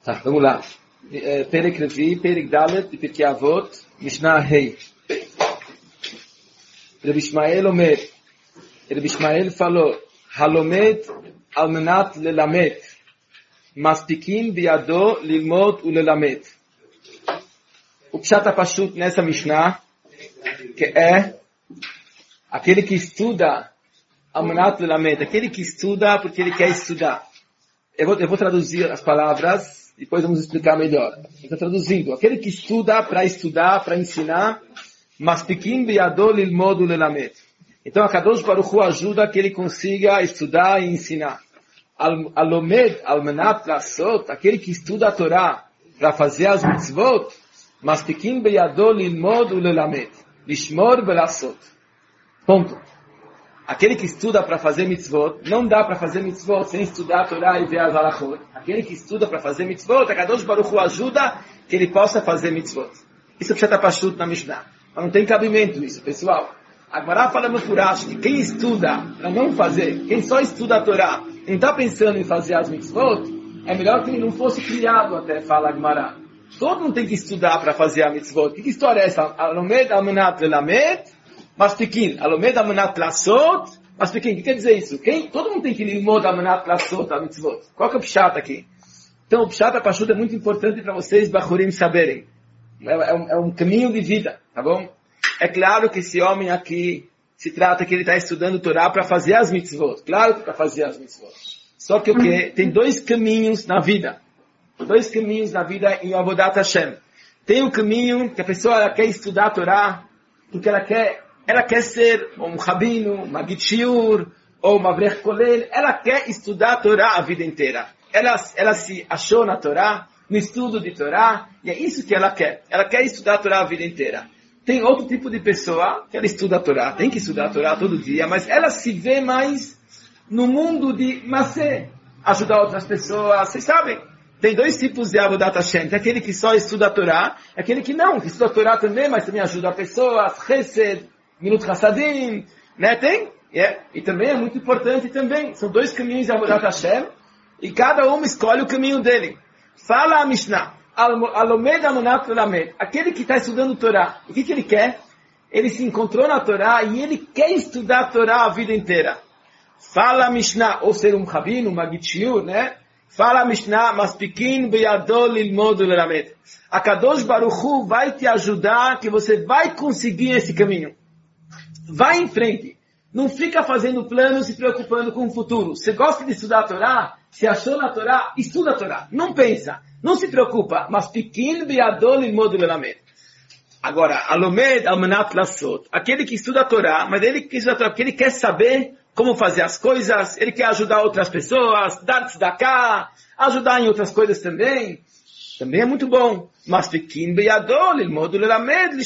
Tá, vamos lá. Perek Revi, Perek Dalet, Pirkei Avot, Mishnah Hei. Rabbi Ishmael Omer. Rabbi Ishmael falou, Halomed al menat lelamed, maspikin biado lilmod ulelamed. O Pshat Pashut nessa Mishnah, que é aquele que estuda al menat lelamed, aquele que estuda porque ele quer estudar. Eu vou traduzir as palavras, depois vamos explicar melhor. Estou traduzindo. Aquele que estuda, para ensinar, maspikim biado lilmod ulelamed. Então, a Kadosh Baruch Hu ajuda que ele consiga estudar e ensinar. Alomed, almenat lasot, aquele que estuda a Torá para fazer as mitzvot, maspikim beyado lilmod ulelamed, lishmor belasot. Ponto. Aquele que estuda para fazer mitzvot, não dá para fazer mitzvot sem estudar a Torá e ver as halachot. Aquele que estuda para fazer mitzvot, a Kadosh Baruch Hu ajuda que ele possa fazer mitzvot. Isso é o Pshat Pashut na Mishnah. Mas não tem cabimento isso, pessoal. A Gemara fala no Furash que quem estuda para não fazer, quem só estuda a Torá, não está pensando em fazer as mitzvot, é melhor que ele não fosse criado até, fala a Gemara. Todo mundo tem que estudar para fazer a mitzvot. Que história é essa? Alomed almenat lelamed, maspikin. Alomed almenat lasot, maspikin. O que quer dizer isso? Todo mundo tem que lilmod almenat lasot a mitzvot. Qual que é o pshat aqui? Então o pshat pashut é muito importante para vocês, bachurim, saberem. É um caminho de vida, tá bom? É claro que esse homem aqui se trata que ele está estudando Torá para fazer as mitzvot. Claro que para fazer as mitzvot. Só que o quê? Tem dois caminhos na vida. Dois caminhos na vida em Avodat Hashem. Tem um caminho que a pessoa ela quer estudar Torá porque ela quer ser um rabino, uma gitchiur, ou uma avrech kolel. Ela quer estudar Torá a vida inteira. Ela se achou na Torá, no estudo de Torá, e é isso que ela quer. Ela quer estudar Torá a vida inteira. Tem outro tipo de pessoa que ela estuda a Torá, tem que estudar a Torá todo dia, mas ela se vê mais no mundo de Masé, ajudar outras pessoas. Vocês sabem, tem dois tipos de Avodat Hashem. Tem aquele que só estuda a Torá, aquele que não, que estuda a Torá também, mas também ajuda pessoas, Chesed, Minut Hassadim, né? Tem? E também é muito importante também. São dois caminhos de Avodat Hashem, e cada um escolhe o caminho dele. Fala a Mishnah. Alomed amunat lelamed. Aquele que está estudando Torá, o que ele quer? Ele se encontrou na Torá e ele quer estudar a Torá a vida inteira. Fala a Mishnah, ou ser um rabino, uma gitchiur, né? Fala a Mishnah, maspikin beyado lilmod lelamed. A Kadosh Baruch Hu vai te ajudar que você vai conseguir esse caminho. Vai em frente. Não fica fazendo planos, se preocupando com o futuro. Você gosta de estudar a Torá? Se achou na Torá? Estuda a Torá. Não pensa. Não se preocupa. Mas pequeno biadol lilmod lelamed. Agora, alomed almenat lasot. Aquele que estuda a Torá, mas ele que estuda a Torá porque ele quer saber como fazer as coisas, ele quer ajudar outras pessoas, dar tzedakah, ajudar em outras coisas também. Também é muito bom. Mas pequeno biadol lilmod lelamed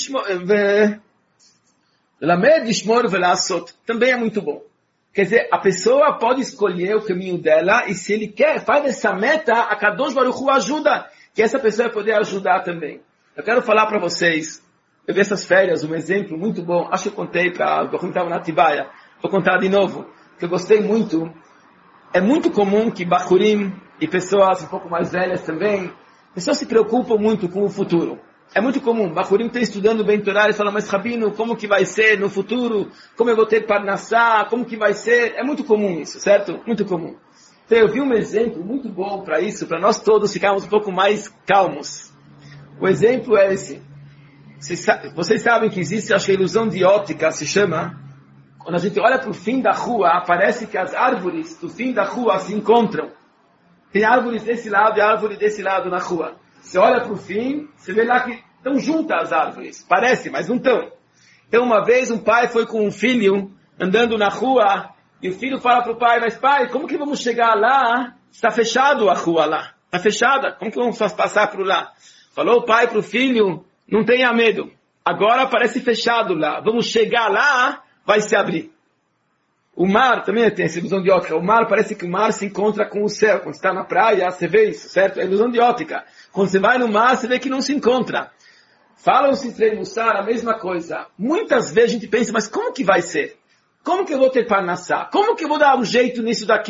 lishmor velasot. Também é muito bom. Quer dizer, a pessoa pode escolher o caminho dela e se ele quer, faz essa meta, a Kadosh Baruch Hu ajuda, que essa pessoa vai poder ajudar também. Eu quero falar para vocês, eu vi essas férias, um exemplo muito bom, acho que eu contei quando estava na Atibaia, vou contar de novo, que eu gostei muito. É muito comum que bachurim e pessoas um pouco mais velhas também, pessoas se preocupam muito com o futuro. É muito comum, bachurim está estudando bem Torá e fala, mas Rabino, como que vai ser no futuro? Como eu vou ter parnassá? Como que vai ser? É muito comum isso, certo? Muito comum. Então eu vi um exemplo muito bom para isso, para nós todos ficarmos um pouco mais calmos. O exemplo é esse. Vocês sabem que existe, acho que a ilusão de óptica se chama, quando a gente olha para o fim da rua, parece que as árvores do fim da rua se encontram. Tem árvores desse lado e árvore desse lado na rua. Você olha para o fim, você vê lá que estão juntas as árvores. Parece, mas não estão. Então uma vez um pai foi com um filho andando na rua e o filho fala para o pai, mas pai, como que vamos chegar lá? Está fechado a rua lá. Está fechada. Como que vamos passar por lá? Falou o pai para o filho, não tenha medo. Agora parece fechado lá. Vamos chegar lá, vai se abrir. O mar, também tem essa ilusão de ótica. O mar, parece que o mar se encontra com o céu. Quando você está na praia, você vê isso, certo? É ilusão de ótica. Quando você vai no mar, você vê que não se encontra. Falam os Sifrei Mussar a mesma coisa. Muitas vezes a gente pensa, mas como que vai ser? Como que eu vou ter parnassá? Como que eu vou dar um jeito nisso daqui?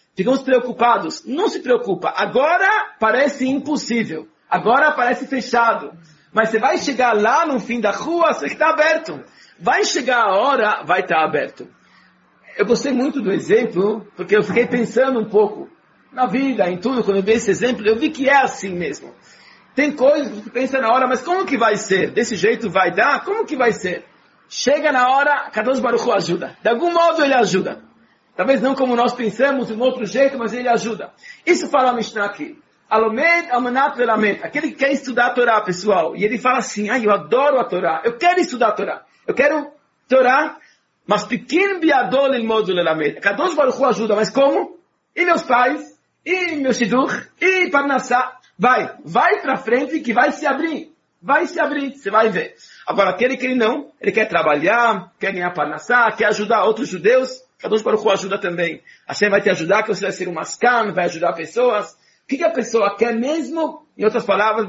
ficamos preocupados. Não se preocupa. Agora parece impossível. Agora parece fechado. Mas você vai chegar lá no fim da rua, você está aberto. Vai chegar a hora, vai estar aberto. Eu gostei muito do exemplo, porque eu fiquei pensando um pouco na vida, em tudo. Quando eu vi esse exemplo, eu vi que é assim mesmo. Tem coisas que você pensa na hora, mas como que vai ser? Desse jeito vai dar? Como que vai ser? Chega na hora, Kadosh Baruch Hu ajuda. De algum modo ele ajuda. Talvez não como nós pensamos, de um outro jeito, mas ele ajuda. Isso fala a Mishnah aqui. Alomed amanat velamed. Aquele que quer estudar a Torá, pessoal. E ele fala assim, eu adoro a Torá. Eu quero estudar a Torá. Eu quero Torá, mas pequeno biadol il modo lelamed. Kadosh Baruch Hu ajuda, mas como? E meus pais? E meu shidur? E Parnassá? Vai pra frente que vai se abrir. Vai se abrir, você vai ver. Agora, aquele que ele quer trabalhar, quer ganhar Parnassá, quer ajudar outros judeus, Kadosh Baruch Hu ajuda também. Hashem vai te ajudar, que você vai ser um mascan, vai ajudar pessoas. O que a pessoa quer mesmo? Em outras palavras,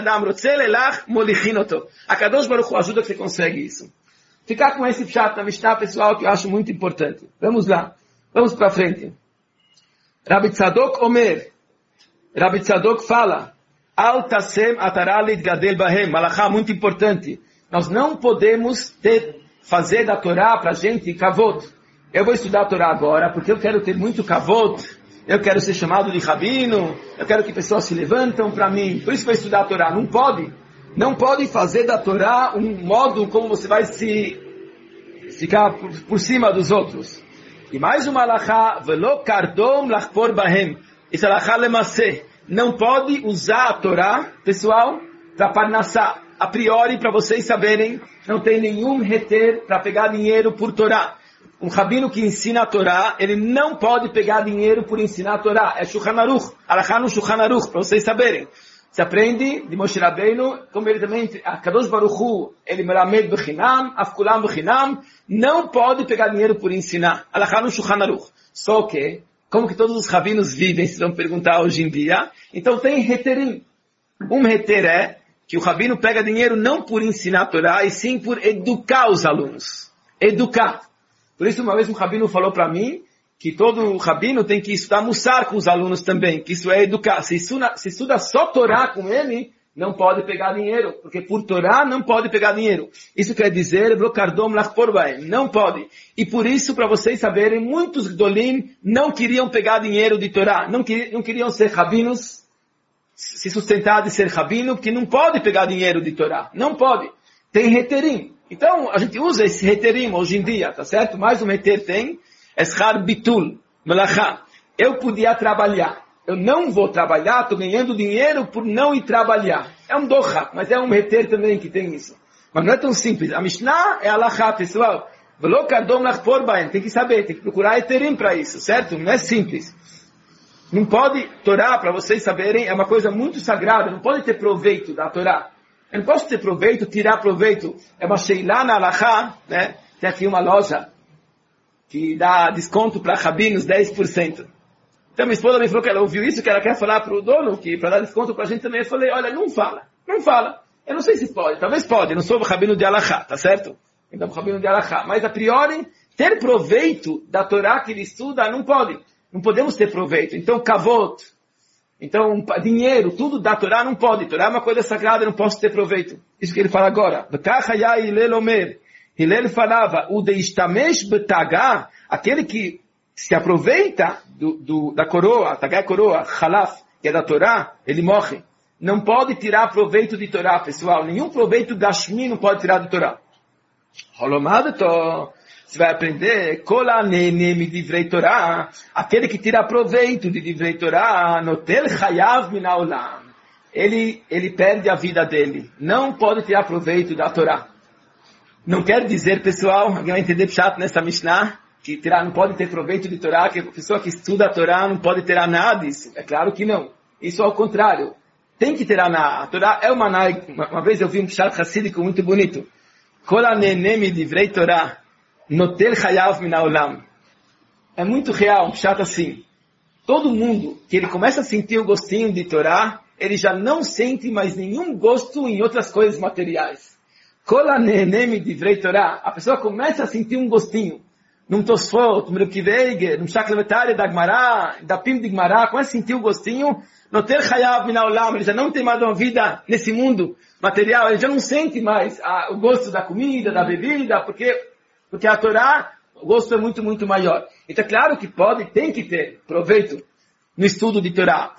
a Kadosh Baruch Hu ajuda que você consegue isso. Ficar com esse pshat na Mishnah, pessoal, que eu acho muito importante. Vamos lá. Vamos para frente. Rabbi Tzadok Omer. Rabbi Tzadok fala, Al tasem atara litgadel bahem, malachá muito importante. Nós não podemos fazer da Torá para a gente kavod. Eu vou estudar a Torá agora, porque eu quero ter muito kavod, eu quero ser chamado de rabino, eu quero que pessoas se levantam para mim, por isso vou estudar a Torá. Não pode. Não pode fazer da Torá um modo como você vai ficar por cima dos outros. E mais uma alachá, velo kardom lachpor bahem. Isso é alachá lemasseh. Não pode usar a Torá, pessoal, para parnassá. A priori, para vocês saberem, não tem nenhum reter para pegar dinheiro por Torá. Um rabino que ensina a Torá, ele não pode pegar dinheiro por ensinar a Torá. É Shulchan Aruch, alachá no Shulchan Aruch, para vocês saberem. Se aprende de Moshe Rabbeinu, como ele também, a Kadosh Baruch Hu, ele melamed bechinam, afkulam bechinam, não pode pegar dinheiro por ensinar. Alachá no Shulchan Aruch. Só que, como que todos os rabinos vivem, se vão perguntar hoje em dia, então tem reterim. Um reter é que o rabino pega dinheiro não por ensinar a Torá, e sim por educar os alunos. Educar. Por isso, uma vez um rabino falou para mim, que todo rabino tem que estudar mussar com os alunos também, que isso é educar. Se estuda só Torá com ele, não pode pegar dinheiro, porque por Torá não pode pegar dinheiro. Isso quer dizer, não pode. E por isso, para vocês saberem, muitos Gdolim não queriam pegar dinheiro de Torá, não queriam ser rabinos, se sustentar de ser rabino, porque não pode pegar dinheiro de Torá, não pode. Tem reterim. Então, a gente usa esse reterim hoje em dia, tá certo? Mais um reter tem, Eshar bitul, melachá. Eu podia trabalhar. Eu não vou trabalhar, estou ganhando dinheiro por não ir trabalhar. É um doha, mas é um reter também que tem isso. Mas não é tão simples. A Mishnah é alachá, pessoal. Tem que saber, tem que procurar heterim para isso, certo? Não é simples. Não pode, Torá, para vocês saberem, é uma coisa muito sagrada. Não pode ter proveito da Torá. Eu não posso ter proveito, tirar proveito. É uma sheilá na alachá, né? Tem aqui uma loja que dá desconto para rabinos 10%. Então minha esposa me falou que ela ouviu isso, que ela quer falar para o dono, que para dar desconto para a gente também. Eu falei, olha, não fala. Eu não sei se pode, talvez pode, eu não sou rabino de alachá, tá certo? Então rabino de alachá. Mas a priori, ter proveito da Torá que ele estuda, não pode. Não podemos ter proveito. Então, kavod, então dinheiro, tudo da Torá não pode. Torá é uma coisa sagrada, eu não posso ter proveito. Isso que ele fala agora. Hillel falava, o deishtamesh betagá, aquele que se aproveita da coroa, tagaá é coroa, halaf, que é da Torá, ele morre. Não pode tirar proveito de Torá, pessoal. Nenhum proveito gashmi não pode tirar de Torá. Holomadeto, você vai aprender, kola nene divrei Torá, aquele que tira proveito de divrei Torá, notel chayav minaolam. Ele perde a vida dele. Não pode tirar proveito da Torá. Não quer dizer, pessoal, alguém vai entender chato nessa Mishnah, que não pode ter proveito de Torá, que a pessoa que estuda a Torá não pode ter nada disso. É claro que não. Isso ao contrário. Tem que ter a Torá é uma vez eu vi um pshat hassídico muito bonito. Kol hanenem divrei Torá, notel chayav minaolam. É muito real, um pshat assim. Todo mundo que ele começa a sentir o gostinho de Torá, ele já não sente mais nenhum gosto em outras coisas materiais. Kol hanenem divrei Torá. A pessoa começa a sentir um gostinho. num Tosfot, num Rebbe Kiva, num Shaklevetari da Gemara, da Pim de Gemara, começa a sentir o gostinho, no ter Hayav Min Haolam, ele já não tem mais uma vida nesse mundo material, ele já não sente mais o gosto da comida, da bebida, porque a Torá, o gosto é muito, muito maior. Então é claro que tem que ter proveito no estudo de Torá,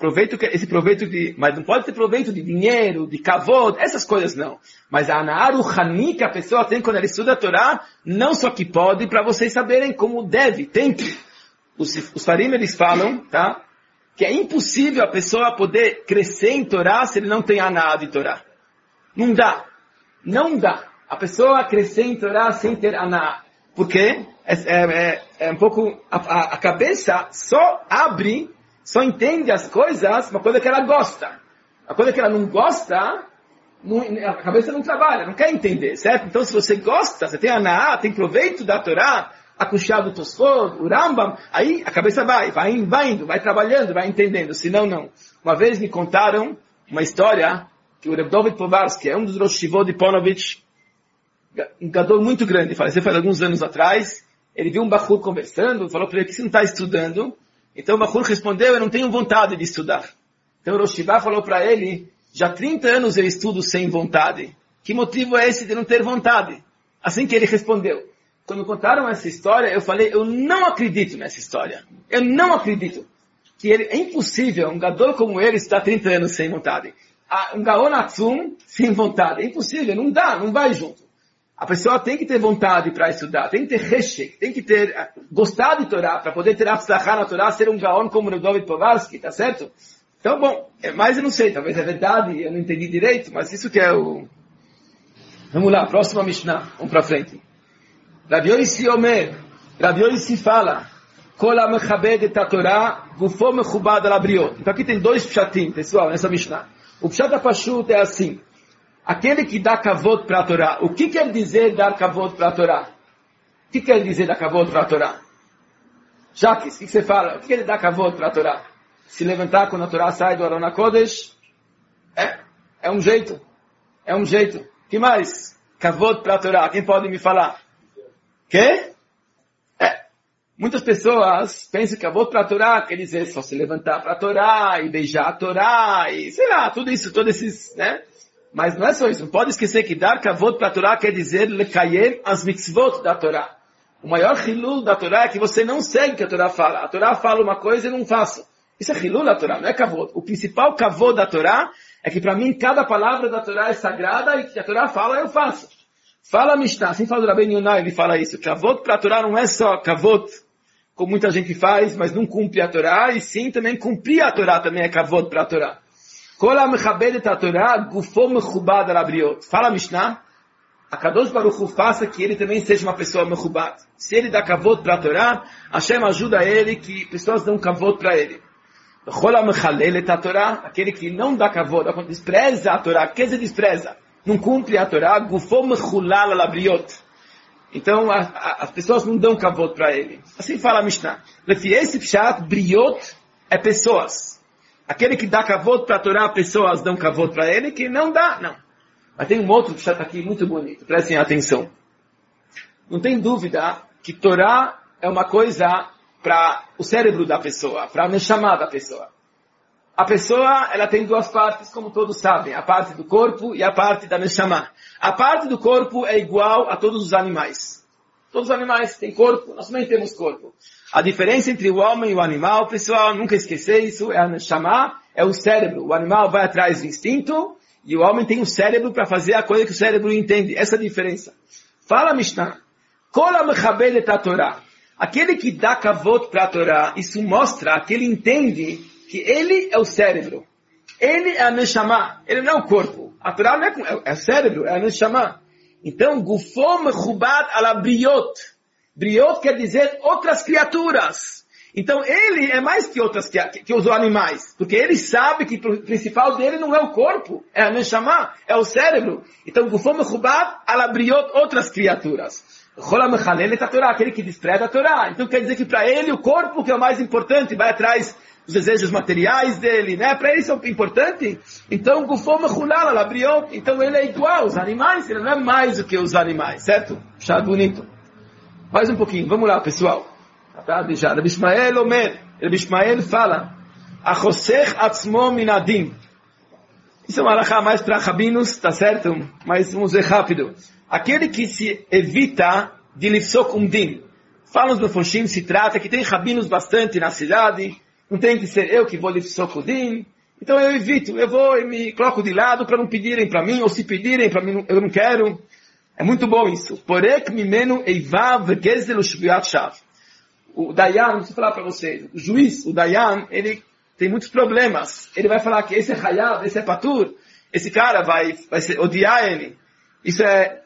mas não pode ter proveito de dinheiro, de kavod, essas coisas não. Mas a Anahá Ruhani que a pessoa tem quando ela estuda a Torá, não só que pode, para vocês saberem como deve, tem que. Os Farim, eles falam, tá? Que é impossível a pessoa poder crescer em Torá se ele não tem Anahá de Torá. Não dá. Não dá. A pessoa crescer em Torá sem ter Anahá. Por quê? É um pouco, a cabeça só entende as coisas, uma coisa que ela gosta. A coisa que ela não gosta, a cabeça não trabalha, não quer entender, certo? Então se você gosta, você tem Anahá, tem proveito da Torá, a Kushá do Tosfot, o Rambam, aí a cabeça vai indo, vai trabalhando, vai entendendo, senão não. Uma vez me contaram uma história que o Reb Dovid Povarsky, é um dos Rosh Yeshivot de Ponovitch, um gadol muito grande, faleceu faz alguns anos atrás, ele viu um Bachur conversando, falou para ele que você não está estudando. Então o Bachur respondeu, eu não tenho vontade de estudar. Então o Rosh Yeshiva falou para ele, já 30 anos eu estudo sem vontade. Que motivo é esse de não ter vontade? Assim que ele respondeu. Quando contaram essa história, eu falei, eu não acredito nessa história. Eu não acredito. É impossível um gadol como ele estar 30 anos sem vontade. Um gaon atzum sem vontade. É impossível, não dá, não vai junto. A pessoa tem que ter vontade para estudar, tem que ter reshek, tem que ter, gostar de Torá, para poder ter atzlachá na Torá, ser um gaon como o David Povarsky, tá certo? Então, bom, mas eu não sei, talvez é verdade, eu não entendi direito, mas isso que é o... Vamos lá, próxima Mishnah, vamos para frente. Rav Yosi Omer, Rav Yosi fala, Kol ha-mechabed et ha-Torá, gufo mechubad al-abriot. Então aqui tem dois pshatim, pessoal, nessa Mishnah. O pshat ha-pashut é assim, aquele que dá kavod para a Torá. O que quer dizer dar kavod para a Torá? O que quer dizer dar kavod para a Torá? Jaques, o que você fala? O que quer dar kavod para a Torá? Se levantar quando a Torá sai do Aron HaKodesh? É um jeito. É um jeito. Que mais? Kavod para a Torá. Quem pode me falar? Quê? Muitas pessoas pensam que kavod para a Torá quer dizer só se levantar para a Torá e beijar a Torá e sei lá, tudo isso, todos esses, né? Mas não é só isso. Não pode esquecer que dar kavod para a Torá quer dizer lekayem as mitzvot da Torá. O maior hilul da Torá é que você não segue o que a Torá fala. A Torá fala uma coisa e eu não faço. Isso é hilul da Torá, não é kavod. O principal kavod da Torá é que para mim cada palavra da Torá é sagrada e que a Torá fala eu faço. Fala a Mishnah, assim fala o Rabbeinu Yonah, ele fala isso. Kavod para a Torá não é só kavod, como muita gente faz, mas não cumpre a Torá, e sim também cumprir a Torá também é kavod para a Torá. Kol ha-mechabed et ha-Torá, gufo mechubad al-abriot. Fala Mishnah, a Kadosh Baruch Hu faça que ele também seja uma pessoa mechubad. Se ele dá kavod para a Torá, Hashem ajuda ele que pessoas dão kavod para ele. Kol ha-mechalel et ha-Torá, aquele que não dá kavod, despreza a Torá, quer dizer despreza, não cumpre a Torá, gufo mechulal al-abriot. Então as pessoas não dão kavod para ele. Assim fala a Mishnah. Lefi esse pshat, briot é pessoas. Aquele que dá kavod para a Torá, pessoas dão kavod para ele, que não dá, não. Mas tem um outro pshat aqui muito bonito, prestem atenção. Não tem dúvida que Torá é uma coisa para o cérebro da pessoa, para a neshama da pessoa. A pessoa, ela tem duas partes, como todos sabem, a parte do corpo e a parte da neshama. A parte do corpo é igual a todos os animais. Todos os animais têm corpo, nós também temos corpo. A diferença entre o homem e o animal, pessoal, nunca esquecer isso, é a neshama, é o cérebro. O animal vai atrás do instinto e o homem tem o cérebro para fazer a coisa que o cérebro entende. Essa é a diferença. Fala Mishnah. Kol ha-mechabed et ha-Torá. Aquele que dá kavod para a Torá, isso mostra que ele entende que ele é o cérebro. Ele é a neshama. Ele não é o corpo. A Torá não é o cérebro, é a neshama. Então, gufo mechubad ala briot. Briot quer dizer outras criaturas. Então, ele é mais que os animais. Porque ele sabe que o principal dele não é o corpo, é a neshama, é o cérebro. Então, gufo mechubad ala briot, outras criaturas. Rola mechalel et a Torá, aquele que despreza a Torá. Então, quer dizer que para ele o corpo que é o mais importante, vai atrás os desejos materiais dele, né? Para ele isso é importante. Então, gufo mechulal ala briot. Então, ele é igual aos animais, ele não é mais do que os animais, certo? Chá bonito. Mais um pouquinho, vamos lá, pessoal. Rabi Ishmael Omer, Rabi Ishmael fala, Achosech atzmo minadim. Isso é uma alahá mais para rabinos, tá certo? Mas vamos ver rápido. Aquele que se evita de lifsok din. Falam os mefoshim, se trata que tem rabinos bastante na cidade, não tem que ser eu que vou lifsok din. Então eu evito, eu vou e me coloco de lado para não pedirem para mim, ou se pedirem para mim, eu não quero. É muito bom isso. Porek mimenu eivav gezel ushviat shav. O Dayan, deixa eu falar para vocês, o juiz, o Dayan, ele tem muitos problemas. Ele vai falar que esse é Hayav, esse é Patur, esse cara vai odiar ele. Isso é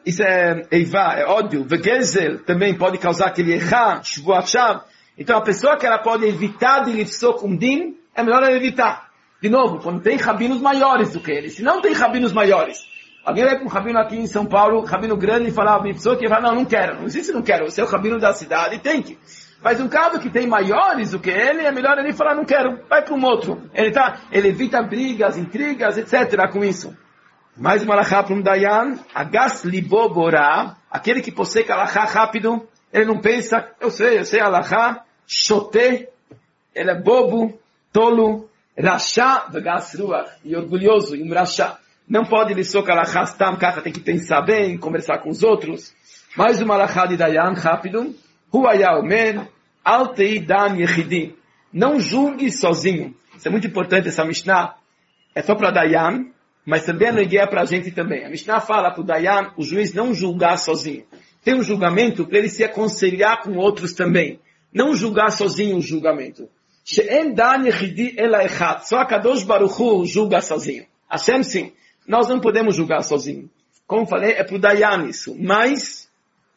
Eivá, é ódio. Vegezel também pode causar aquele Echá, Shvuat Shav. Então a pessoa que ela pode evitar de Lifsok Din, é melhor ela evitar. De novo, quando tem rabinos maiores do que ele. Se não tem rabinos maiores, alguém vai para um rabino aqui em São Paulo, rabino grande, e falar, Lifsok, ele fala, não quero. Não existe não quero, você é o rabino da cidade, tem que. Mas um caso que tem maiores do que ele, é melhor ele falar, não quero, vai para um outro. Ele evita brigas, intrigas, etc. com isso. Mais uma alahá para um Dayan, Agas libo borá, aquele que possui alahá rápido, ele não pensa, eu sei alahá, shoté, ele é bobo, tolo, rachá, vegas ruach, e orgulhoso, e um rachá. Não pode lhe socar alahá, stam, kaka, tem que pensar bem, conversar com os outros. Mais uma alahá de Dayan, rápido, Huaya Omer, Altei Dan Yechidim. Não julgue sozinho. Isso é muito importante, essa Mishnah. É só para Dayan, mas também é para a gente também. A Mishnah fala para o Dayan, o juiz não julgar sozinho. Tem um julgamento para ele se aconselhar com outros também. Não julgar sozinho o julgamento. She'en Dan Yechidi Ela Echad. Só a Kadosh Baruch Hu julga sozinho. Hashem sim. Nós não podemos julgar sozinho. Como falei, é para o Dayan isso. Mas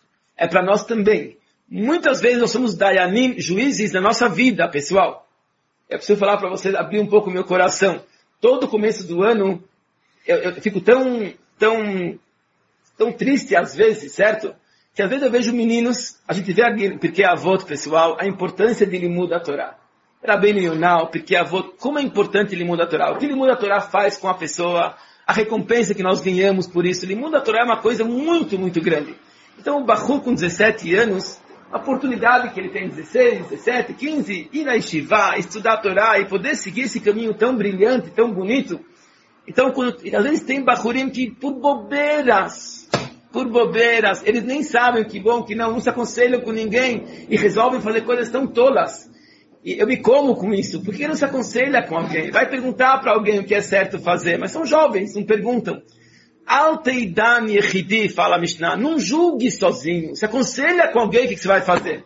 é para nós também. Muitas vezes nós somos dayanim, juízes da nossa vida, pessoal. Eu preciso falar para vocês, abrir um pouco o meu coração. Todo começo do ano, eu fico tão triste às vezes, certo? Que às vezes eu vejo meninos, a gente vê aqui, porque avô, pessoal, a importância de limud da Torá. Rabbeinu Yonah, porque avô, como é importante limud da Torá. O que limud da Torá faz com a pessoa, a recompensa que nós ganhamos por isso. Limud da Torá é uma coisa muito, muito grande. Então o Bahur com 17 anos, a oportunidade que ele tem 16, 17, 15, ir na Yeshiva, estudar a Torá e poder seguir esse caminho tão brilhante, tão bonito. Então, às vezes tem Bahurim que por bobeiras, eles nem sabem o que bom, que não se aconselham com ninguém e resolvem fazer coisas tão tolas. E eu me como com isso, porque não se aconselha com alguém. Vai perguntar para alguém o que é certo fazer, mas são jovens, não perguntam. Alteidan Yechidi, fala a Mishnah, não julgue sozinho, se aconselha com alguém o que você vai fazer.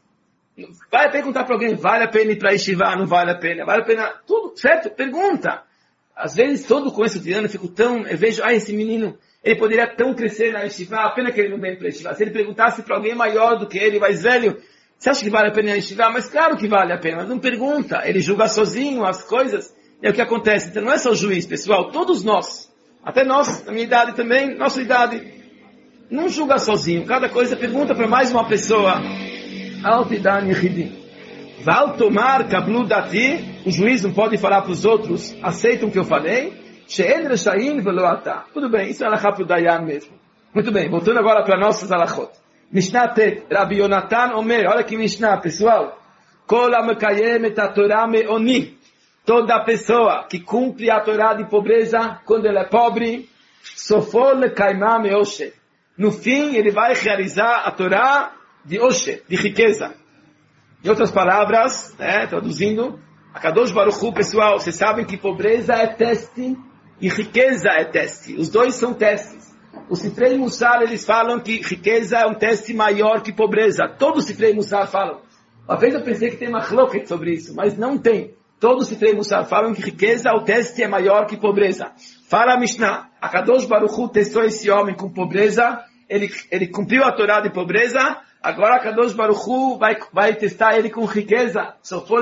Vai perguntar para alguém, vale a pena ir para Yeshiva, não vale a pena, tudo certo? Pergunta. Às vezes, todo começo de ano, eu vejo, esse menino, ele poderia tão crescer na Yeshiva, a pena que ele não vem para Yeshiva. Se ele perguntasse para alguém maior do que ele, mais velho, você acha que vale a pena ir na Yeshiva? Mas claro que vale a pena, mas não pergunta, ele julga sozinho as coisas, e é o que acontece. Então não é só o juiz, pessoal, todos nós, até nós, na minha idade também, nossa idade, não julga sozinho. Cada coisa pergunta para mais uma pessoa. Altidan Yechidim. Val tomar kablu dati. O juiz não pode falar para os outros, aceitam o que eu falei. She'en reshaim velo ata. Tudo bem, isso é alachá para o Dayan mesmo. Muito bem, voltando agora para nossas alachot. Mishnah Tet, Rabbi Yonatan Omer. Olha que Mishnah, pessoal. Kol ha-mekayem et ha-Torah me'oni. Toda pessoa que cumpre a Torá de pobreza, quando ele é pobre, sofol le-kaimah me-osher. No fim, ele vai realizar a Torá de osher, de riqueza. Em outras palavras, traduzindo, a Kadosh Baruch Hu, pessoal, vocês sabem que pobreza é teste e riqueza é teste. Os dois são testes. Os Sifrei Mussar, eles falam que riqueza é um teste maior que pobreza. Todos os Sifrei Mussar falam. Uma vez eu pensei que tem uma chloket sobre isso, mas não tem. Todos os Sifrei Mussar falam que riqueza, o teste é maior que pobreza. Fala a Mishnah, a Kadosh Baruch Hu testou esse homem com pobreza, ele cumpriu a Torá de pobreza, agora a Kadosh Baruch Hu vai testar ele com riqueza.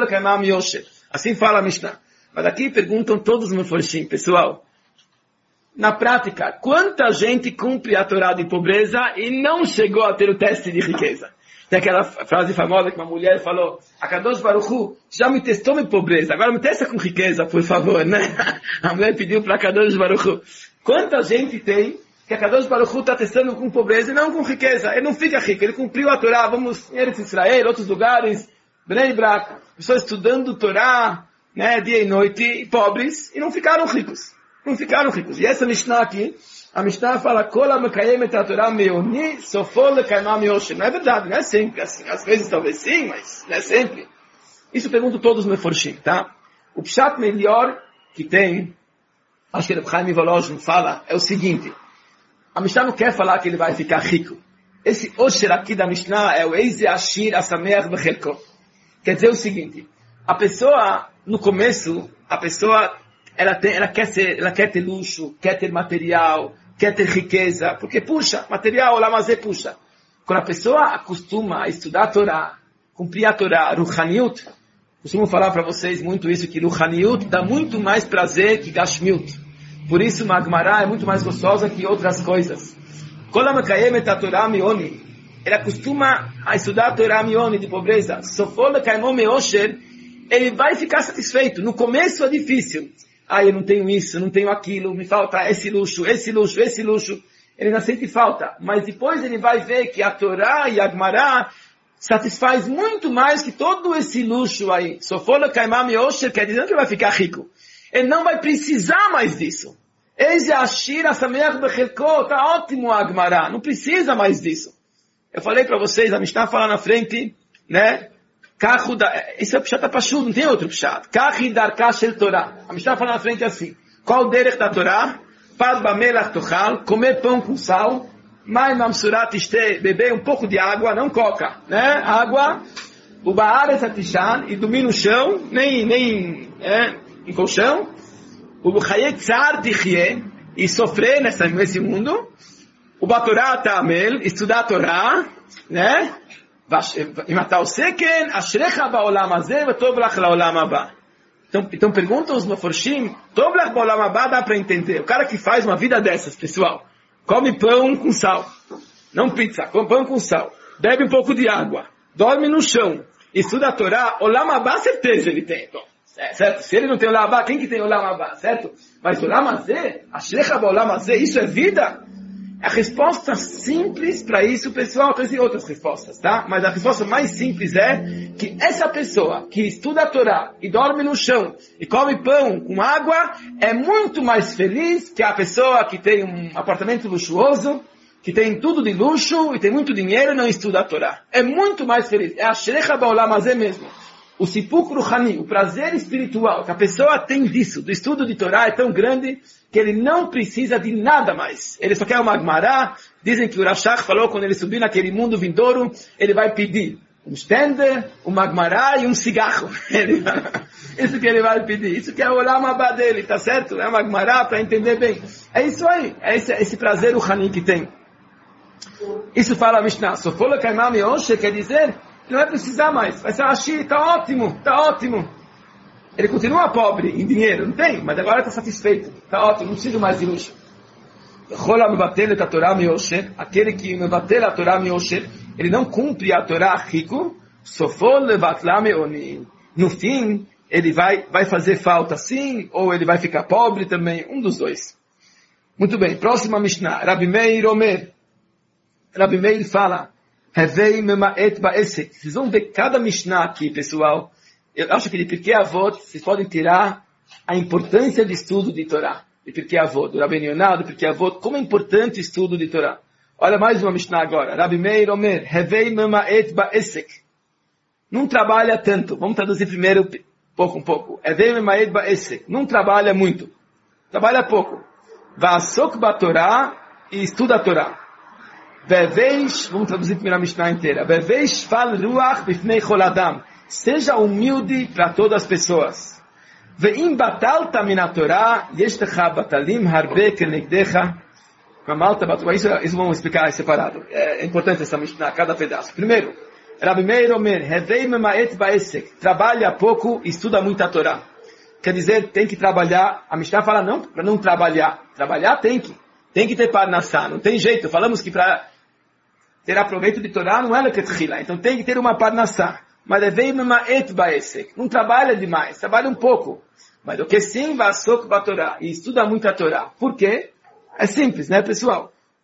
Assim fala a Mishnah. Mas aqui perguntam todos os meforshim, pessoal. Na prática, quanta gente cumpre a Torá de pobreza e não chegou a ter o teste de riqueza? Tem aquela frase famosa que uma mulher falou, a Kadosh Baruch Hu já me testou em pobreza, agora me testa com riqueza, por favor, né? A mulher pediu para a Kadosh Baruch Hu. Quanta gente tem que a Kadosh Baruch Hu está testando com pobreza e não com riqueza. Ele não fica rico, ele cumpriu a Torá, vamos em Eretz Israel, outros lugares, Bnei Brak, pessoas estudando Torá, né, dia e noite, pobres, e não ficaram ricos. Não ficaram ricos. E essa Mishnah aqui, a Mishnah fala, Kol HaMekayem et HaTorah me'oni, sofo leKaimah me'osher. Não é verdade, não é sempre assim. Às vezes talvez sim, mas não é sempre. Isso pergunto todos os meforshim, tá? O pshat melhor que tem, acho que o Chaim Volozhin fala, é o seguinte. A Mishnah não quer falar que ele vai ficar rico. Esse Osher aqui da Mishnah é o Eize Ashir Asameach Bechelko. Quer dizer o seguinte, a pessoa, no começo, a pessoa, ela quer ter luxo, quer ter material, quer ter riqueza, porque puxa, material, o lamazé puxa. Quando a pessoa acostuma a estudar a Torá, cumprir a Torá, Ruchaniut, costumo falar para vocês muito isso, que Ruchaniut dá muito mais prazer que Gashmiut. Por isso, Magmará é muito mais gostosa que outras coisas. Kol HaMekayem et HaTorah me'oni. Ele acostuma a estudar a Torá me'oni, de pobreza. Sofo leKaimah me'osher. Ele vai ficar satisfeito. No começo é difícil. Eu não tenho isso, não tenho aquilo, me falta esse luxo, esse luxo, esse luxo. Ele ainda sente falta. Mas depois ele vai ver que a Torá e a Agmará satisfaz muito mais que todo esse luxo aí. Sofo leKaimah me'osher quer dizer que ele vai ficar rico. Ele não vai precisar mais disso. Eze Ashir Asameach Bechelko, tá ótimo a Agmará, não precisa mais disso. Eu falei para vocês, a Mishnah fala na frente, né? Esse é o Pshat HaPashut, não tem outro Pshat. Kachi Darka Shel Torah. A Mishnah fala na frente assim, qual o derech da Torá? Pad Bamelach Tochal, comer pão com sal, Mai Mamsurat Ishte, beber um pouco de água, não coca, né? Água, o Baaretz Atishan, e dormir no chão, nem em colchão, o Chayet Tzar Tichye, e sofrer nesse mundo, o Batorá Ta'amel, estudar a Torá, né? Im ata oseh ken, ashrecha ba'olam hazeh v'tov lach la'olam haba. Então perguntam os meforshim, tov lach ba'olam haba dá para entender. O cara que faz uma vida dessas, pessoal, come pão com sal, não pizza, come pão com sal, bebe um pouco de água, dorme no chão, estuda a Torá, olam haba certeza ele tem. Bom, certo? Se ele não tem olam haba, quem que tem olam haba, certo? Mas olam hazeh, ashrecha ba'olam hazeh, isso é vida? A resposta simples para isso, pessoal, tem outras respostas, tá? Mas a resposta mais simples é que essa pessoa que estuda a Torá e dorme no chão e come pão com água é muito mais feliz que a pessoa que tem um apartamento luxuoso, que tem tudo de luxo e tem muito dinheiro e não estuda a Torá. É muito mais feliz. É a Shrecha Ba'olam Hazeh mesmo. O Sipuk Ruhani, o prazer espiritual que a pessoa tem disso, do estudo de Torá, é tão grande que ele não precisa de nada mais. Ele só quer uma Agmará. Dizem que o Rashach falou, quando ele subir naquele mundo vindouro, ele vai pedir um stender, uma Agmará e um cigarro. Isso que ele vai pedir. Isso que é o Olam Haba dele, tá certo? É uma Agmará para entender bem. É isso aí. É esse prazer Ruhani que tem. Isso fala a Mishnah. Sofo leKaimah me'osher quer dizer, não vai precisar mais. Vai ser Ashir, tá ótimo, tá ótimo. Ele continua pobre em dinheiro, não tem, mas agora está satisfeito. Está ótimo, não precisa mais de luxo. Aquele que mebatel a Torá me'osher, ele não cumpre a Torá rico, sofo levatla me'oni. No fim, ele vai fazer falta sim, ou ele vai ficar pobre também, um dos dois. Muito bem, próxima Mishnah. Rabi Meir Omer. Rabi Meir fala, Hevei memaet ba'esek. Vocês vão ver cada Mishnah aqui, pessoal. Eu acho que de Pirkei Avot, vocês podem tirar a importância de estudo de Torá. De Pirkei Avot, do Rabbeinu Yonah, do Pirkei Avot, como é importante o estudo de Torá. Olha mais uma Mishnah agora. Rabi Meir Omer, Hevei memaet ba'esek. Não trabalha tanto. Vamos traduzir primeiro um pouco. Hevei memaet ba'esek. Não trabalha muito. Trabalha pouco. Va'asok ba'Torá e estuda a Torá. Vamos traduzir primeiro a Mishnah inteira. Vevesh fal ruach bifnei chol adam. Seja humilde para todas as pessoas. Ve'im batalta min haTorah, yesh lecha batalim harbe kenegdecha. Isso vamos explicar separado. É importante essa Mishnah, cada pedaço. Primeiro, Rabi Meir Omer, Hevei memaet ba'esek. Trabalha pouco, estuda muito a Torá. Quer dizer, tem que trabalhar. A Mishnah fala não, para não trabalhar. Trabalhar tem que ter parnassá. Não tem jeito. Falamos que para ter aproveito de Torá não é leketchila. Então tem que ter uma parnassá. Mas Hevei memaet ba'esek. Não trabalha demais, trabalha um pouco. Mas o que sim, va'asok ba'Torá. E estuda muito a Torá. Por quê? É simples, né, pessoal?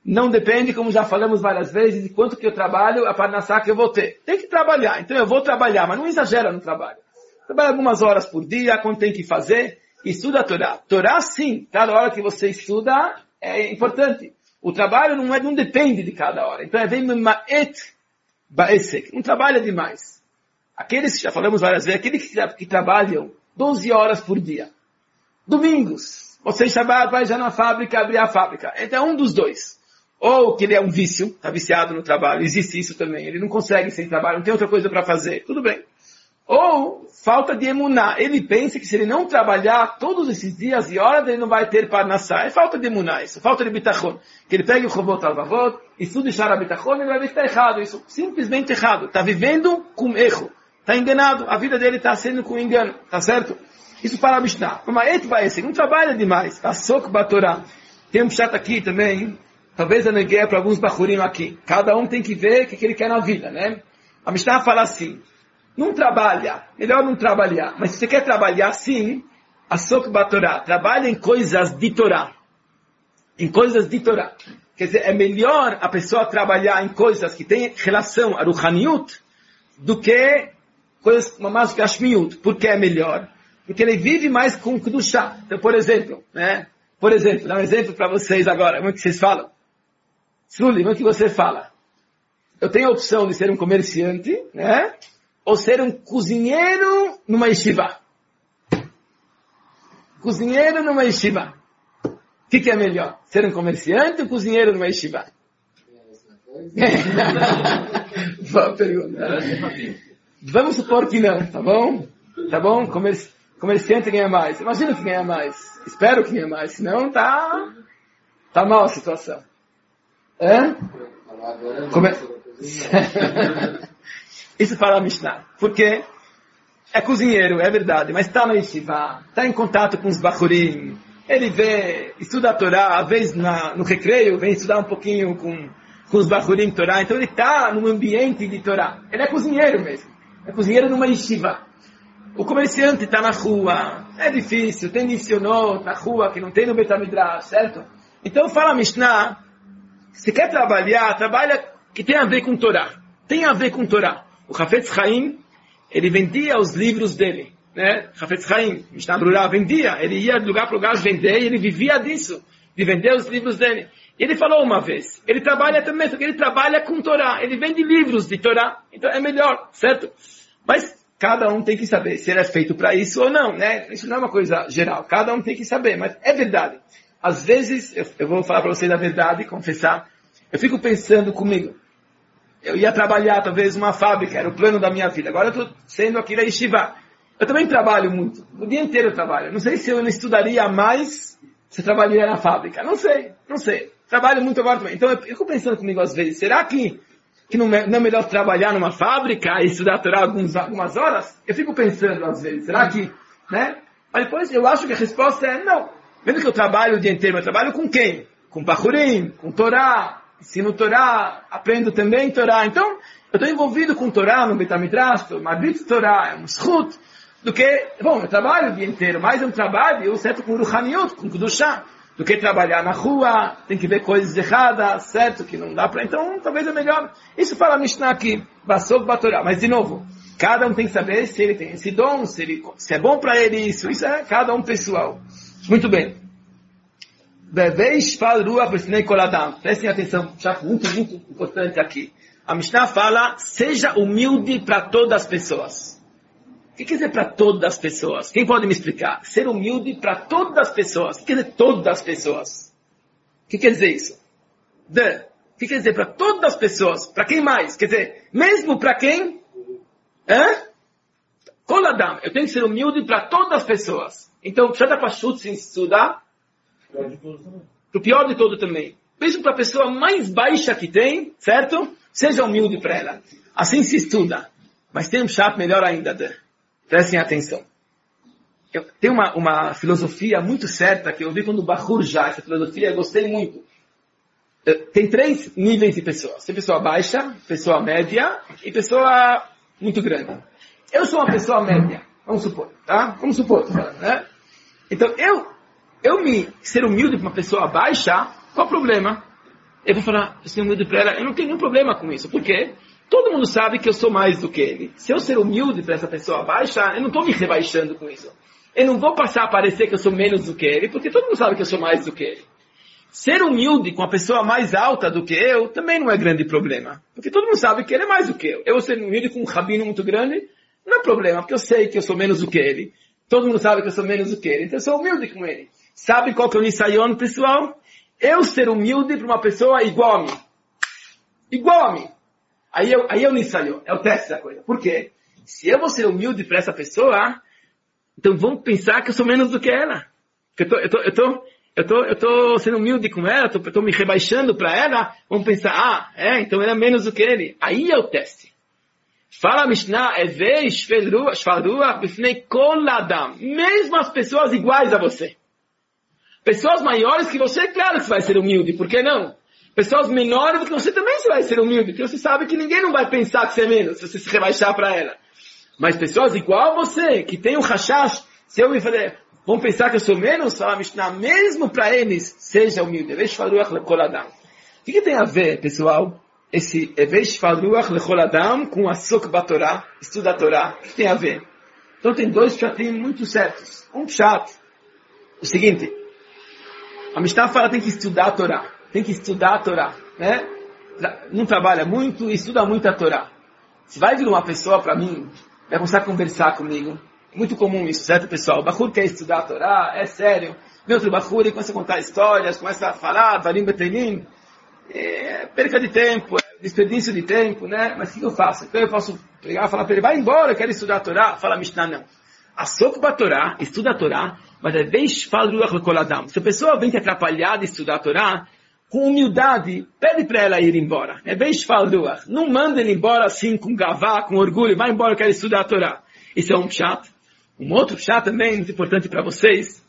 não depende, como já falamos várias vezes, de quanto que eu trabalho, a parnassá que eu vou ter. Tem que trabalhar, então eu vou trabalhar, mas não exagera no trabalho. Trabalha algumas horas por dia, quando tem que fazer, estuda a Torá. Torá, sim, cada hora que você estuda é importante. O trabalho não depende de cada hora. Então é bem ma'et ba'esek, não trabalha demais. Aqueles, já falamos várias vezes, aqueles que trabalham 12 horas por dia, domingos, você Shabbat vai já na fábrica, abrir a fábrica. Então é um dos dois. Ou que ele é um vício, está viciado no trabalho, existe isso também, ele não consegue sem trabalho, não tem outra coisa para fazer, tudo bem. Ou falta de emuná, ele pensa que se ele não trabalhar todos esses dias e horas, ele não vai ter parnassá. É falta de emuná isso, falta de bitachon. Que ele pegue o chovot al vavot, estude shara bitachon, ele vai ver que está errado isso, simplesmente errado. Está vivendo com erro, está enganado, a vida dele está sendo com engano, tá certo? Isso para a Mishnah. Mas esse não trabalha demais, tá soco batorá. Tem um chat aqui também. Talvez eu neguei para alguns bachurim aqui. Cada um tem que ver o que ele quer na vida, né? A Mishnah fala assim, não trabalha, melhor não trabalhar. Mas se você quer trabalhar sim, asok batorá, trabalha em coisas de Torá. Em coisas de Torá. Quer dizer, é melhor a pessoa trabalhar em coisas que têm relação a Ruhaniut do que coisas mais que a Shmiut. Por que é melhor? Porque ele vive mais com Kedushá. Então, por exemplo, dá um exemplo para vocês agora, como é que vocês falam? Suli, como é que você fala? Eu tenho a opção de ser um comerciante, né? Ou ser um cozinheiro numa yeshiva. Cozinheiro numa yeshiva. O que é melhor? Ser um comerciante ou cozinheiro numa yeshiva? Boa pergunta. Vamos supor que não, tá bom? Tá bom? Comerciante ganha mais. Imagina que ganha mais. Espero que ganha mais. Senão tá mal a situação. Isso fala a Mishnah. Porque é cozinheiro, é verdade, mas está na yeshiva, está em contato com os bachurim, ele vê, estuda a Torá, às vezes no recreio, vem estudar um pouquinho com os bachurim Torá, então ele está num ambiente de Torá. Ele é cozinheiro mesmo. É cozinheiro numa yeshiva. O comerciante está na rua, é difícil, tem nisionot na rua que não tem no Betamidrash, certo? Então fala a Mishnah, se quer trabalhar, trabalha que tem a ver com Torá. Tem a ver com Torá. O Hafetz Chaim, ele vendia os livros dele, né? Hafetz Chaim, Mishnah Brurah, vendia. Ele ia de lugar para lugar vender e ele vivia disso, de vender os livros dele. E ele falou uma vez, ele trabalha também, só que ele trabalha com Torá. Ele vende livros de Torá. Então é melhor, certo? Mas cada um tem que saber se ele é feito para isso ou não, né? Isso não é uma coisa geral. Cada um tem que saber, mas é verdade. Às vezes, eu vou falar para vocês a verdade, confessar, eu fico pensando comigo, eu ia trabalhar talvez numa fábrica, era o plano da minha vida, agora eu estou sendo aqui na Yeshiva. Eu também trabalho muito, o dia inteiro eu trabalho. Não sei se eu não estudaria mais se eu trabalharia na fábrica, não sei. Trabalho muito agora também. Então eu fico pensando comigo às vezes, será que não é melhor trabalhar numa fábrica e estudar a Torá algumas horas? Eu fico pensando às vezes, será que, né? Mas depois eu acho que a resposta é não. Mesmo que eu trabalho o dia inteiro, eu trabalho com quem? Com Bachurim, com Torá, ensino Torá, aprendo também Torá. Então, eu estou envolvido com Torá no Betamidrash, Marbit Torá, é um schut, do que, eu trabalho o dia inteiro, mas é um trabalho, certo, com Ruhaniut, com Kedushá, do que trabalhar na rua, tem que ver coisas erradas, certo, que não dá para, então, talvez é melhor. Isso fala a Mishnah aqui, Basov Batorá, mas de novo, cada um tem que saber se ele tem esse dom, se é bom para ele isso é cada um pessoal. Muito bem. Prestem atenção, muito importante aqui. A Mishnah fala, seja humilde para todas as pessoas. O que quer dizer para todas as pessoas? Quem pode me explicar? Ser humilde para todas as pessoas. O que quer dizer todas as pessoas? O que quer dizer isso? O que quer dizer para todas as pessoas? Para quem mais? Quer dizer, mesmo para quem? Koladam. Eu tenho que ser humilde para todas as pessoas. Então, precisa para chute estudar. Para o pior de todo também. Mesmo para a pessoa mais baixa que tem, certo? Seja humilde para ela. Assim se estuda. Mas tem um chato melhor ainda. Prestem atenção. Tem uma filosofia muito certa que eu vi quando o Bachur já, essa filosofia, eu gostei muito. Tem 3 níveis de pessoas. Tem pessoa baixa, pessoa média e pessoa muito grande. Eu sou uma pessoa média. Vamos supor, tá? Vamos supor, né? Então, eu ser humilde para uma pessoa baixa, qual o problema? Eu vou falar, eu sou humilde para ela, eu não tenho nenhum problema com isso. Por quê? Todo mundo sabe que eu sou mais do que ele. Se eu ser humilde para essa pessoa baixa, eu não estou me rebaixando com isso. Eu não vou passar a parecer que eu sou menos do que ele, porque todo mundo sabe que eu sou mais do que ele. Ser humilde com a pessoa mais alta do que eu também não é grande problema. Porque todo mundo sabe que ele é mais do que eu. Eu ser humilde com um rabino muito grande não é problema, porque eu sei que eu sou menos do que ele. Todo mundo sabe que eu sou menos do que ele, então eu sou humilde com ele. Sabe qual que é o nisayon, pessoal? Eu ser humilde para uma pessoa igual a mim. Igual a mim. Aí é o nisayon, é o teste da coisa. Por quê? Se eu vou ser humilde para essa pessoa, então vamos pensar que eu sou menos do que ela. Eu tô sendo humilde com ela, eu tô me rebaixando para ela, vamos pensar, então ela é menos do que ele. Aí é o teste. Fala a Mishnah, mesmo as pessoas iguais a você. Pessoas maiores que você, claro que você vai ser humilde, por que não? Pessoas menores do que você também você vai ser humilde, porque você sabe que ninguém não vai pensar que você é menos, se você se rebaixar para ela. Mas pessoas igual a você, que tem um rashash, se eu me fazer, vão pensar que eu sou menos, fala Mishnah, mesmo para eles, seja humilde. O que tem a ver, pessoal, esse Evesh Faruach Lechol Adam com a Sok Batorá, estuda a Torá? O que tem a ver? Então tem dois pshatim muito certos. Um pshat, o seguinte, a Mishnah fala tem que estudar a Torá. Tem que estudar a Torá, né? Não trabalha muito e estuda muito a Torá. Se vai vir uma pessoa para mim, vai começar a conversar comigo. É muito comum isso, certo, pessoal? O Bachur quer estudar a Torá, é sério. Vem outro Bachur, ele começa a contar histórias, começa a falar, Varim Betelim. Perca de tempo, desperdício de tempo, né? Mas o que eu faço? Então eu posso pegar e falar para ele, vai embora, eu quero estudar a Torá. Fala Mishnah, não. A Sokba Torá, estuda a Torá, mas é Veish Faruach Lekol Adam. Se a pessoa vem te atrapalhar de estudar a Torá, com humildade, pede para ela ir embora. É Veish Faruach. Não manda ele embora assim, com gavá, com orgulho, vai embora, eu quero estudar a Torá. Isso é um pshat. Um outro pshat também, muito importante para vocês.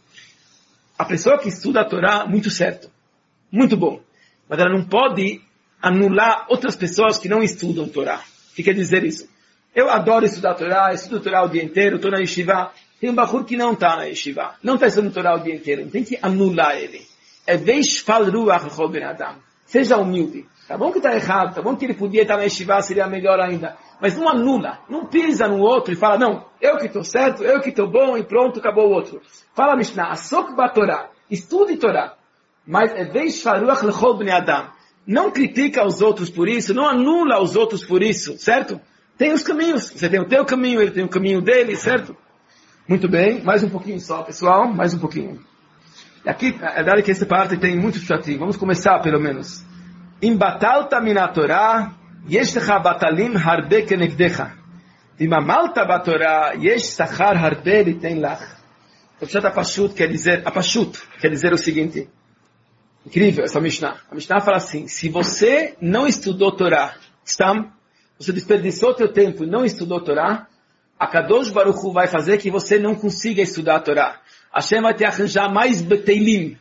A pessoa que estuda a Torá, muito certo. Muito bom. Mas ela não pode anular outras pessoas que não estudam Torá. O que quer dizer isso? Eu adoro estudar Torá, estudo Torá o dia inteiro, estou na yeshiva. Tem um bachur que não está na yeshiva, não está estudando Torá o dia inteiro. Tem que anular ele. É veishfal ruach lechol ben adam. Seja humilde. Tá bom que está errado, tá bom que ele podia estar na yeshiva, seria melhor ainda. Mas não anula, não pisa no outro e fala, não, eu que estou certo, eu que estou bom e pronto, acabou o outro. Fala Mishnah, asok ba Torá, estude Torá. Mas é veishfal ruach lechol ben adam. Não critica os outros por isso, não anula os outros por isso, certo? Tem os caminhos. Você tem o teu caminho, ele tem o caminho dele, certo? Muito bem. Mais um pouquinho só, pessoal. Mais um pouquinho. Aqui, é verdade que essa parte tem muito chatinho. Vamos começar, pelo menos. Im batalta min haTorah, yesh lecha batalim harbe kenegdecha. Im amalta batorah, yesh sachar harbe liten lach. O pshat apashut quer dizer o seguinte. Incrível essa Mishnah. A Mishnah fala assim, se você não estudou Torá, você desperdiçou teu tempo e não estudou Torá, a Kadosh Baruch Hu vai fazer que você não consiga estudar a Torá. Hashem vai te arranjar mais beteilim.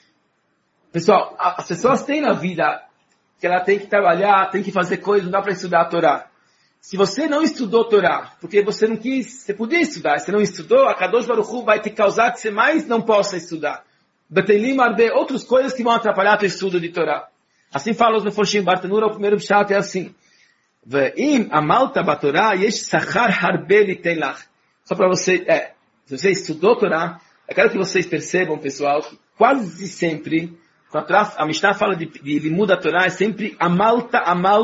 Pessoal, as pessoas têm na vida que ela tem que trabalhar, tem que fazer coisas, não dá para estudar a Torá. Se você não estudou Torá, porque você não quis, você podia estudar, você não estudou, a Kadosh Baruch Hu vai te causar que você mais não possa estudar. Beteilim arde, outras coisas que vão atrapalhar teu estudo de Torá. Assim fala os Meforshim Bartanura, o primeiro pshat é assim. Ve'im amalta batorá yesh sachar harbe liten lach. Só para você, se você estudou Torá, eu quero que vocês percebam, pessoal, que quase sempre, a Mishnah fala de limud a Torá, é sempre amalta.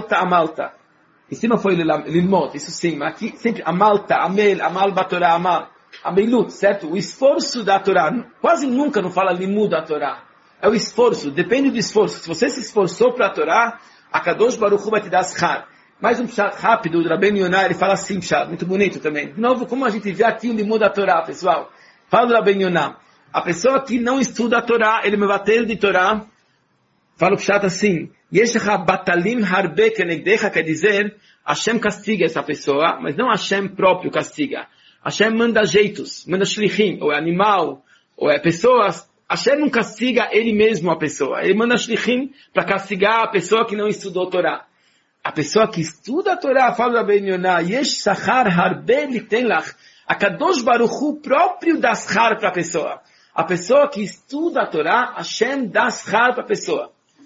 Em cima foi limot, isso sim, mas aqui sempre amalta, amal batorá, ameilut, certo? O esforço da Torá, quase nunca não fala limud a Torá. É o esforço, depende do esforço. Se você se esforçou para a Torá, a Kadosh Baruch Hu vai te dar schar. Mais um pshat rápido, o Rabbeinu Yonah, ele fala assim, pshat, muito bonito também. De novo, como a gente vê aqui o limud da Torá, pessoal. Fala do Rabbeinu Yonah. A pessoa que não estuda a Torá, ele me bater de Torá, fala o pshat assim, Yeshecha batalim harbe kenegdecha, quer dizer, Hashem castiga essa pessoa, mas não Hashem próprio castiga. Hashem manda jeitos, manda shlichim, ou é animal, ou é pessoas. Hashem não castiga ele mesmo a pessoa. Ele manda shlichim para castigar a pessoa que não estudou a Torá. A pessoa que estuda a Torá, fala Rabbeinu Yonah, yesh sachar harbe liten lach. A Kadosh Baruch Hu próprio dá schar para a pessoa. A pessoa que estuda a Torá, Hashem dá schar para a pessoa.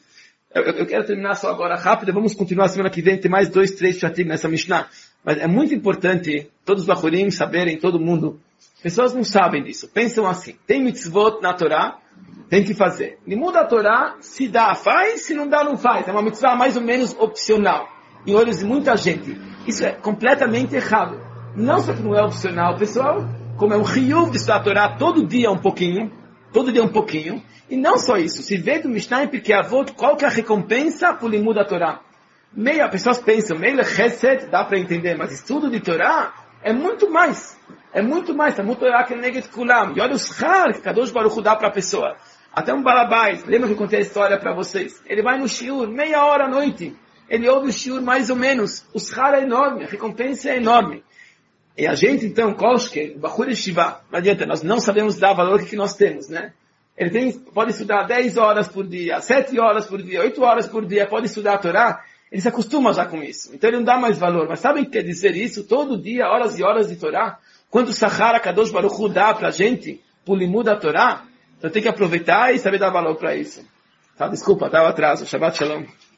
Eu quero terminar só agora rápido, vamos continuar semana que vem, tem mais 2, 3 chatim nessa Mishnah. Mas é muito importante todos os bachurim saberem, todo mundo. Pessoas não sabem disso, pensam assim, tem mitzvot na Torá, tem que fazer. Limud a Torá, se dá, faz, se não dá, não faz. É uma mitzvah mais ou menos opcional, em olhos de muita gente. Isso é completamente errado. Não só que não é opcional, pessoal, como é um riyuv de estudar a Torá todo dia um pouquinho, e não só isso, se vê do Mishnah porque Avot, qual que é a recompensa por limud da Torá? Pessoas pensam, meio chesed, dá para entender, mas estudo de Torá é muito mais, é muito Torá que neget kulam, e olha os char que Kadosh Baruch Hu dá para a pessoa, até um balabais, lembra que eu contei a história para vocês, ele vai no shiur, meia hora à noite, ele ouve o shiur mais ou menos, o char é enorme, a recompensa é enorme. E a gente, então, Koshke, Bachur Yeshiva, não adianta, nós não sabemos dar valor que nós temos, né? Ele pode estudar 10 horas por dia, 7 horas por dia, 8 horas por dia, pode estudar a Torá, ele se acostuma já com isso. Então ele não dá mais valor. Mas sabem o que quer dizer isso? Todo dia, horas e horas de Torá, quando o Sahara Kadosh Baruch Hu dá pra gente, por limud da Torá, então tem que aproveitar e saber dar valor para isso. Tá, desculpa, estava atraso. Shabbat Shalom.